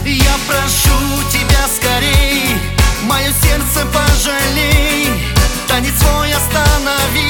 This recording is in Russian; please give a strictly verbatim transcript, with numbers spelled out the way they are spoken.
Я прошу тебя скорей, мое сердце пожалей, танец свой останови.